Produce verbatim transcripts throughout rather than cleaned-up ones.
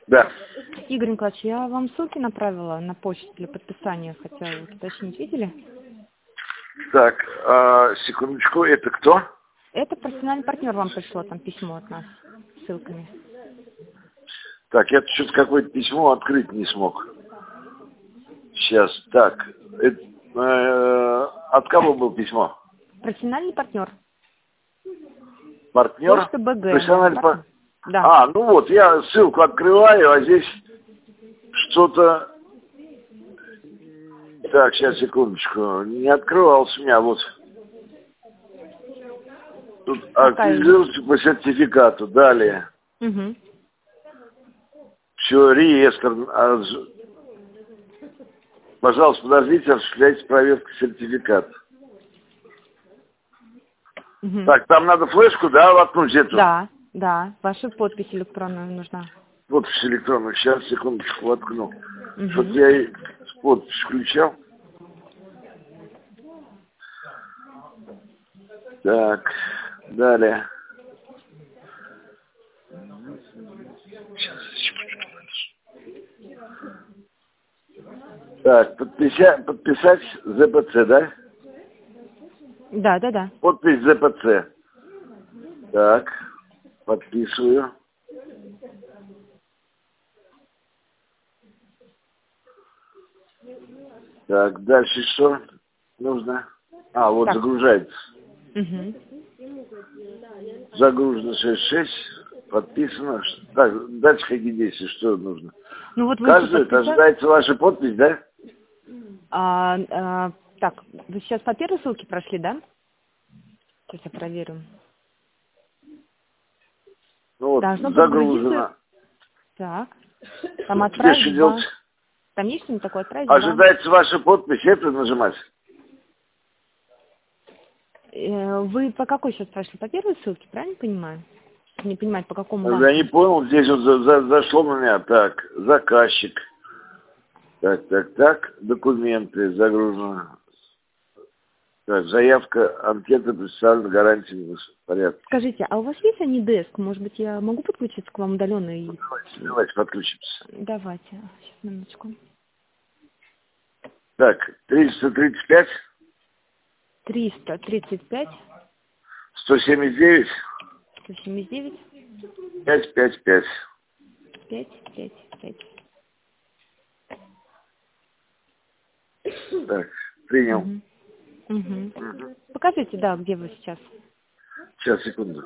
Да. Игорь Николаевич, я вам ссылки направила на почту для подписания, хотела вот уточнить, видели? Так, а, секундочку, это кто? Это профессиональный партнер вам пришло, там письмо от нас с ссылками. Так, я что-то какое-то письмо открыть не смог. Сейчас, так. Это, э, от кого было письмо? Профессиональный партнер. Партнер? Почта БГ. Профессиональный партнер? Да. А, ну вот, я ссылку открываю, а здесь что-то... Так, сейчас, секундочку. Не открывался у меня, вот. Тут активизируйте по сертификату. Далее. Угу. Все, реестр. А, Пожалуйста, подождите, осуществляйте проверку сертификата. Угу. Так, там надо флешку, да, воткнуть эту? Да, да. Ваша подпись электронная нужна. Подпись электронную. Сейчас, секундочку, воткну. Угу. Что-то я и подпись включал. Так, далее. Так, подписать, подписать ЗПЦ, да? Да, да, да. Подпись ЗПЦ. Так, подписываю. Так, дальше что нужно? А, вот Так. загружается. Угу. Загружено шесть шесть, подписано. Так, дальше какие действия, что нужно? Ну вот вы Каждый, подписали... ожидается ваша подпись, да? А, а, так, вы сейчас по первой ссылке прошли, да? Сейчас я проверю. Ну вот, Должно подгрузиться. загружено. Так. Там Теперь отправить что в делать? банк. Там есть что-нибудь такое отправить в банк? Ожидается ваша подпись, это нажимать? Э, Вы по какой сейчас прошли? По первой ссылке, правильно понимаю? Не понимаю, по какому Я не банку? понял, здесь вот за- за- зашло на меня. Так, заказчик. Так, так, так, документы загружено. Так, заявка, анкета представлена, гарантия порядка. Скажите, а у вас есть Анидеск? Может быть, я могу подключиться к вам удаленно? И... Давайте, давайте подключимся. Давайте. Сейчас, минуточку. Так, триста тридцать пять, триста тридцать пять, сто семьдесят девять, сто семьдесят девять, пять пять пять. пять пять пять. Так, принял. Угу. Угу. Угу. Покажите, да, где вы сейчас. Сейчас, секунду.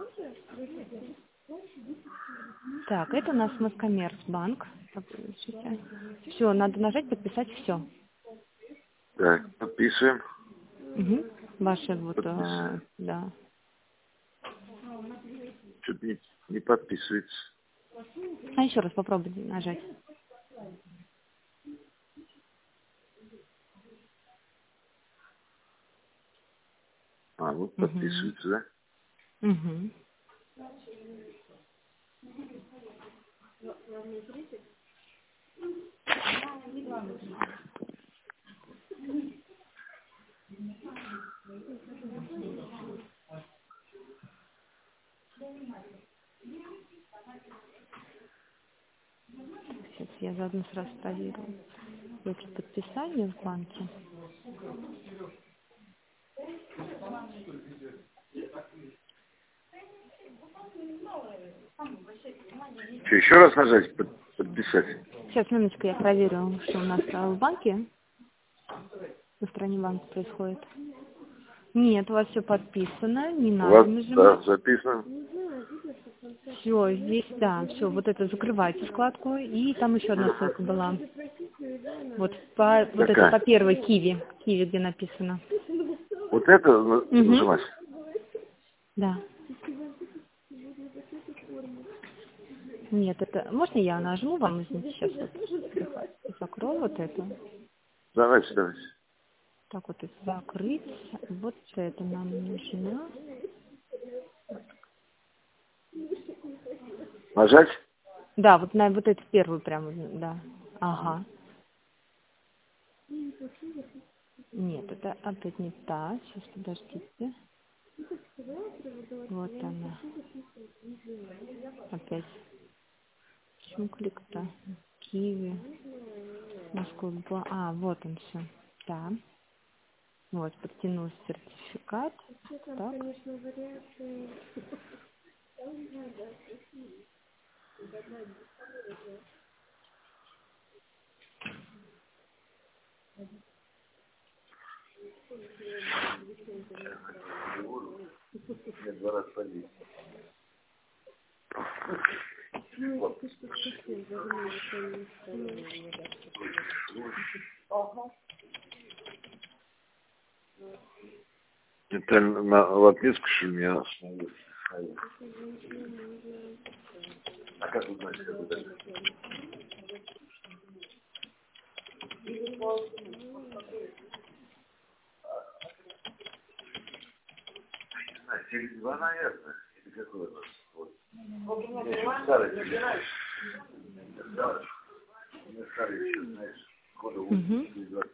Так, это у нас Москоммерцбанк. Все, надо нажать, подписать все. Так, подписываем. Угу. Ваши вот, Подписываем. а, да. Что-то не, не подписывается. А еще раз попробуйте нажать. А, вот Угу. подписывается, да? Угу. Сейчас я заодно сразу проверю. Это подписание в банке. Что, еще раз нажать, под- подписать? Сейчас, минуточку, я проверю, что у нас а, в банке, на стороне банка происходит. Нет, у вас все подписано, не У надо вас, да, нажимать. записано. Все, здесь, да, все, вот это закрывайте вкладку, и там еще одна ссылка была. Вот, по, вот это по Какая? первой Киви, Киви, где написано. Вот это на- Угу. нажимать? Да. Нет, это, можно я нажму вам, извините, сейчас вот закрою вот это. Давайте, давайте. Так вот, это закрыть, вот это нам нужно. Нажать? Да, вот на вот эту первую прямо, да. Ага. Нет, это опять не та. Сейчас, подождите. Вот она. Опять. Почему клик-то? Киви. Москва. А, вот он все. Да. Вот, подтянул сертификат. Так. Два раза ходить. Это на латинскую, что ли, меня остановилось? А как вы знаете, как это? Не знаю, теле два, наверное. Или какой у нас? Вот. Старый телефон. У меня старый еще, знаешь, года восемьдесят.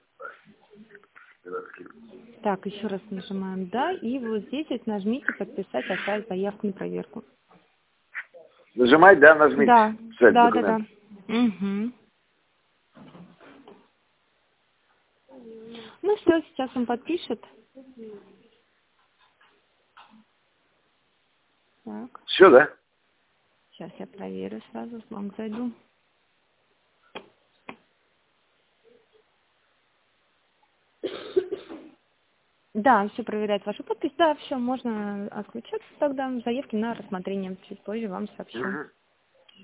Так, еще раз нажимаем «Да», и вот здесь вот нажмите «Подписать, оставить заявку на проверку». Нажимать, да, нажмите. Да, Писать да, документ. да, да. Угу. Ну все, сейчас он подпишет. Так, Все, да? сейчас я проверю сразу, в банк зайду. Да, все проверяет вашу подпись. Да, все, можно отключаться тогда. Заявки на рассмотрение. Чуть позже вам сообщу. Угу.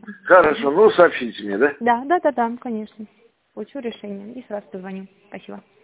Хорошо, ну сообщите мне, да? Да, да, да, да, конечно. Получу решение и сразу позвоню. Спасибо.